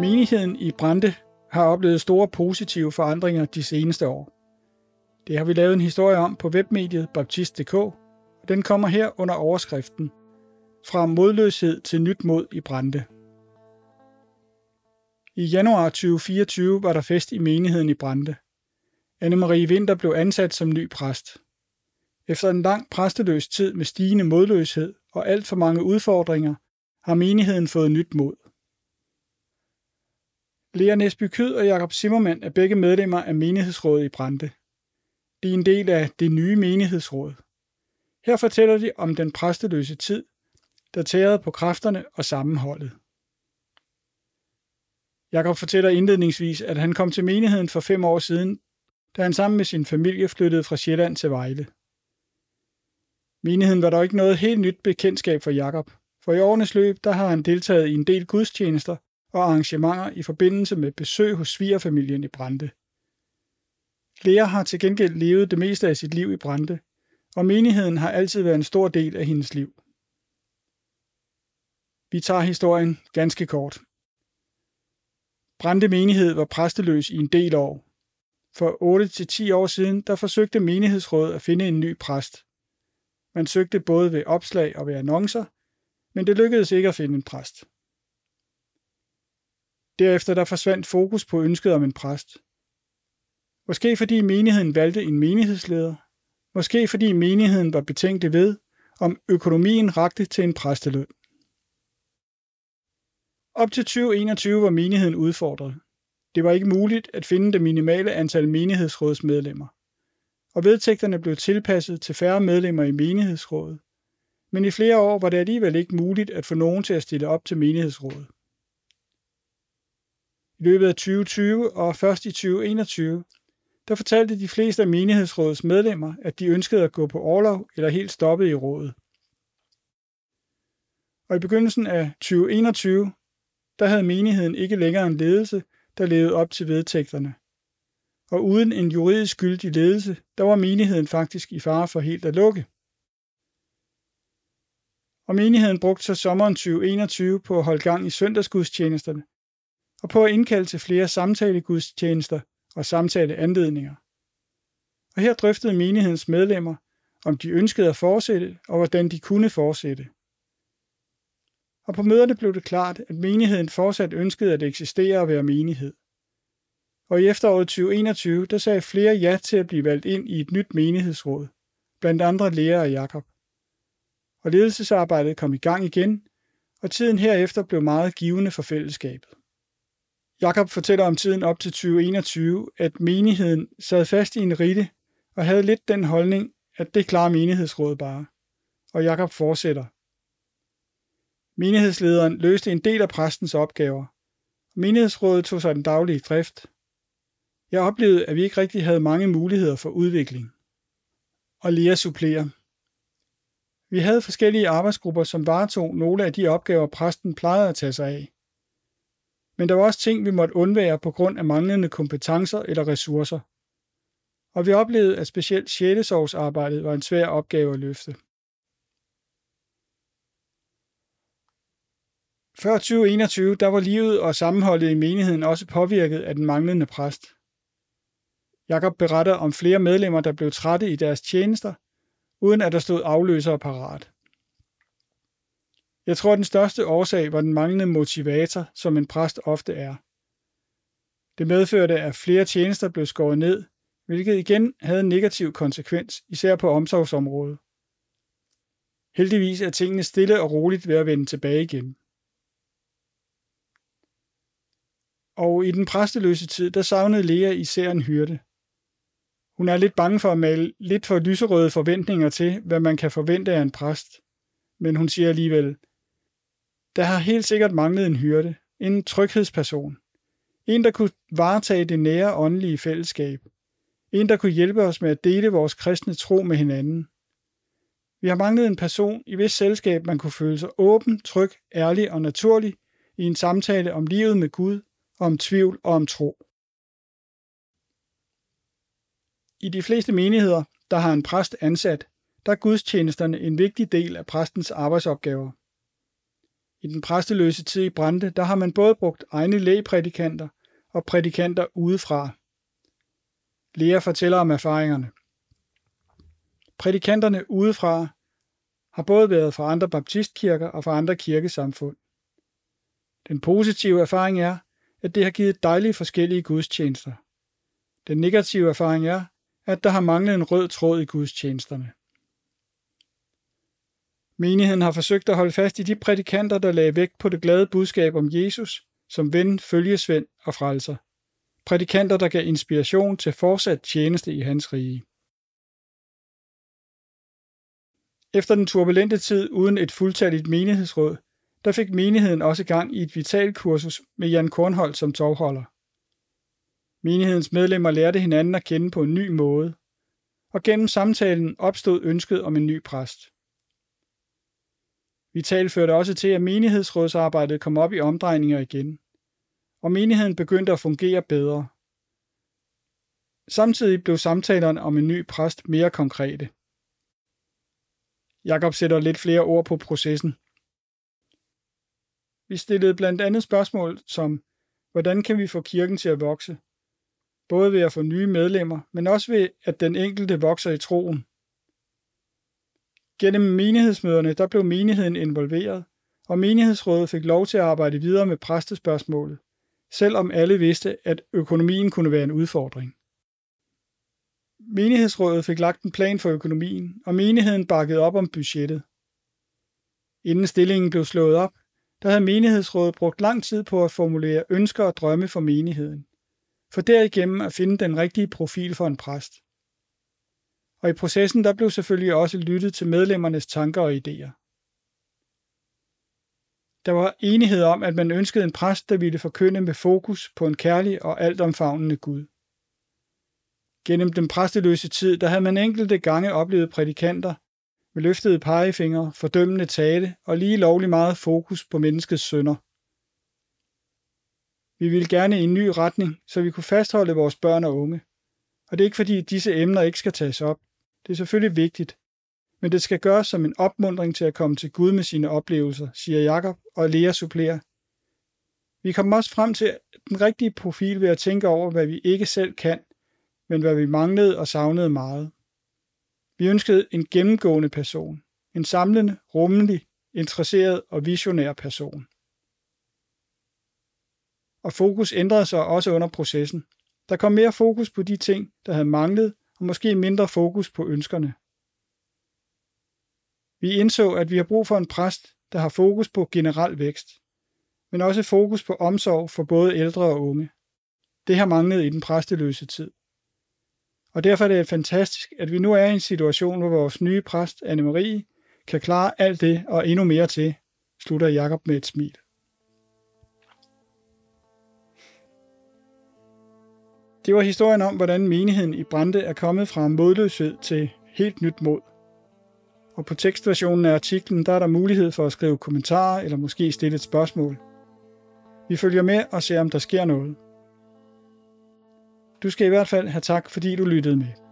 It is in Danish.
Menigheden i Brande har oplevet store positive forandringer de seneste år. Det har vi lavet en historie om på webmediet baptist.dk, og den kommer her under overskriften Fra modløshed til nyt mod i Brande. I januar 2024 var der fest i menigheden i Brande. Anne-Marie Winther blev ansat som ny præst. Efter en lang præsteløs tid med stigende modløshed og alt for mange udfordringer, har menigheden fået nyt mod. Lea Næsby Kyed og Jakob Zimmermann er begge medlemmer af menighedsrådet i Brande. De er en del af det nye menighedsråd. Her fortæller de om den præsteløse tid, der tærede på kræfterne og sammenholdet. Jakob fortæller indledningsvis, at han kom til menigheden for 5 år siden, da han sammen med sin familie flyttede fra Sjælland til Vejle. Menigheden var dog ikke noget helt nyt bekendtskab for Jakob, for i årenes løb der har han deltaget i en del gudstjenester og arrangementer i forbindelse med besøg hos svigerfamilien i Brande. Lea har til gengæld levet det meste af sit liv i Brande, og menigheden har altid været en stor del af hendes liv. Vi tager historien ganske kort. Brande menighed var præsteløs i en del år. For 8-10 år siden, der forsøgte menighedsrådet at finde en ny præst. Man søgte både ved opslag og ved annoncer, men det lykkedes ikke at finde en præst. Derefter der forsvandt fokus på ønsket om en præst. Måske fordi menigheden valgte en menighedsleder. Måske fordi menigheden var betænkelig ved, om økonomien rakte til en præsteløn. Op til 2021 var menigheden udfordret. Det var ikke muligt at finde det minimale antal menighedsrådsmedlemmer. Og vedtægterne blev tilpasset til færre medlemmer i menighedsrådet. Men i flere år var det alligevel ikke muligt at få nogen til at stille op til menighedsrådet. I løbet af 2020 og først i 2021, der fortalte de fleste af menighedsrådets medlemmer, at de ønskede at gå på orlov eller helt stoppe i rådet. Og i begyndelsen af 2021, der havde menigheden ikke længere en ledelse, der levede op til vedtægterne. Og uden en juridisk gyldig ledelse, der var menigheden faktisk i fare for helt at lukke. Og menigheden brugte så sommeren 2021 på at holde gang i søndagsgudstjenesterne, og på at indkalde til flere samtalegudstjenester og samtaleanledninger. Og her drøftede menighedens medlemmer, om de ønskede at fortsætte, og hvordan de kunne fortsætte. Og på møderne blev det klart, at menigheden fortsat ønskede at eksistere og være menighed. Og i efteråret 2021, der sagde flere ja til at blive valgt ind i et nyt menighedsråd, blandt andre Lea og Jakob. Og ledelsesarbejdet kom i gang igen, og tiden herefter blev meget givende for fællesskabet. Jakob fortæller om tiden op til 2021, at menigheden sad fast i en ritte og havde lidt den holdning, at det klarer menighedsrådet bare. Og Jakob fortsætter. Menighedslederen løste en del af præstens opgaver. Menighedsrådet tog sig den daglige drift. Jeg oplevede, at vi ikke rigtig havde mange muligheder for udvikling. Og Lea supplerer. Vi havde forskellige arbejdsgrupper, som varetog nogle af de opgaver, præsten plejede at tage sig af. Men der var også ting, vi måtte undvære på grund af manglende kompetencer eller ressourcer. Og vi oplevede, at specielt sjælesorgsarbejdet var en svær opgave at løfte. Før 2021, der var livet og sammenholdet i menigheden også påvirket af den manglende præst. Jakob beretter om flere medlemmer, der blev trætte i deres tjenester, uden at der stod afløsere parat. Jeg tror, den største årsag var den manglende motivator, som en præst ofte er. Det medførte, at flere tjenester blev skåret ned, hvilket igen havde en negativ konsekvens, især på omsorgsområdet. Heldigvis er tingene stille og roligt ved at vende tilbage igen. Og i den præsteløse tid, der savnede Lea især en hyrde. Hun er lidt bange for at male lidt for lyserøde forventninger til, hvad man kan forvente af en præst. Men hun siger alligevel, der har helt sikkert manglet en hyrde, en tryghedsperson. En, der kunne varetage det nære åndelige fællesskab. En, der kunne hjælpe os med at dele vores kristne tro med hinanden. Vi har manglet en person, i hvis selskab man kunne føle sig åben, tryg, ærlig og naturlig i en samtale om livet med Gud, om tvivl og om tro. I de fleste menigheder, der har en præst ansat, der er gudstjenesterne en vigtig del af præstens arbejdsopgaver. I den præsteløse tid i Brande, der har man både brugt egne lægprædikanter og prædikanter udefra. Lea fortæller om erfaringerne. Prædikanterne udefra har både været fra andre baptistkirker og fra andre kirkesamfund. Den positive erfaring er, at det har givet dejlige forskellige gudstjenester. Den negative erfaring er, at der har manglet en rød tråd i gudstjenesterne. Menigheden har forsøgt at holde fast i de prædikanter, der lagde vægt på det glade budskab om Jesus som ven, følgesvend og frelser. Prædikanter, der gav inspiration til fortsat tjeneste i hans rige. Efter den turbulente tid uden et fuldtalligt menighedsråd, der fik menigheden også gang i et vitalkursus med Jan Kornholt som tovholder. Menighedens medlemmer lærte hinanden at kende på en ny måde, og gennem samtalen opstod ønsket om en ny præst. Vital førte også til, at menighedsrådsarbejdet kom op i omdrejninger igen, og menigheden begyndte at fungere bedre. Samtidig blev samtalerne om en ny præst mere konkrete. Jakob sætter lidt flere ord på processen. Vi stillede blandt andet spørgsmål som, hvordan kan vi få kirken til at vokse? Både ved at få nye medlemmer, men også ved, at den enkelte vokser i troen. Gennem menighedsmøderne, der blev menigheden involveret, og menighedsrådet fik lov til at arbejde videre med præstespørgsmålet, selvom alle vidste, at økonomien kunne være en udfordring. Menighedsrådet fik lagt en plan for økonomien, og menigheden bakkede op om budgettet. Inden stillingen blev slået op, der havde menighedsrådet brugt lang tid på at formulere ønsker og drømme for menigheden, for derigennem at finde den rigtige profil for en præst. Og i processen der blev selvfølgelig også lyttet til medlemmernes tanker og idéer. Der var enighed om, at man ønskede en præst, der ville forkynde med fokus på en kærlig og altomfavnende Gud. Gennem den præsteløse tid, der havde man enkelte gange oplevet prædikanter med løftede pegefingre, fordømmende tale og lige lovlig meget fokus på menneskets synder. Vi ville gerne i en ny retning, så vi kunne fastholde vores børn og unge. Og det er ikke fordi disse emner ikke skal tages op. Det er selvfølgelig vigtigt, men det skal gøres som en opmuntring til at komme til Gud med sine oplevelser, siger Jakob, og Lea supplerer. Vi kom også frem til den rigtige profil ved at tænke over, hvad vi ikke selv kan, men hvad vi manglede og savnede meget. Vi ønskede en gennemgående person, en samlende, rummelig, interesseret og visionær person. Og fokus ændrede sig også under processen. Der kom mere fokus på de ting, der havde manglet, og måske mindre fokus på ønskerne. Vi indså, at vi har brug for en præst, der har fokus på generel vækst, men også fokus på omsorg for både ældre og unge. Det har manglet i den præsteløse tid. Og derfor er det fantastisk, at vi nu er i en situation, hvor vores nye præst, Anne-Marie, kan klare alt det og endnu mere til, slutter Jakob med et smil. Det var historien om, hvordan menigheden i Brande er kommet fra modløshed til helt nyt mod. Og på tekstversionen af artiklen, der er der mulighed for at skrive kommentarer eller måske stille et spørgsmål. Vi følger med og ser, om der sker noget. Du skal i hvert fald have tak, fordi du lyttede med.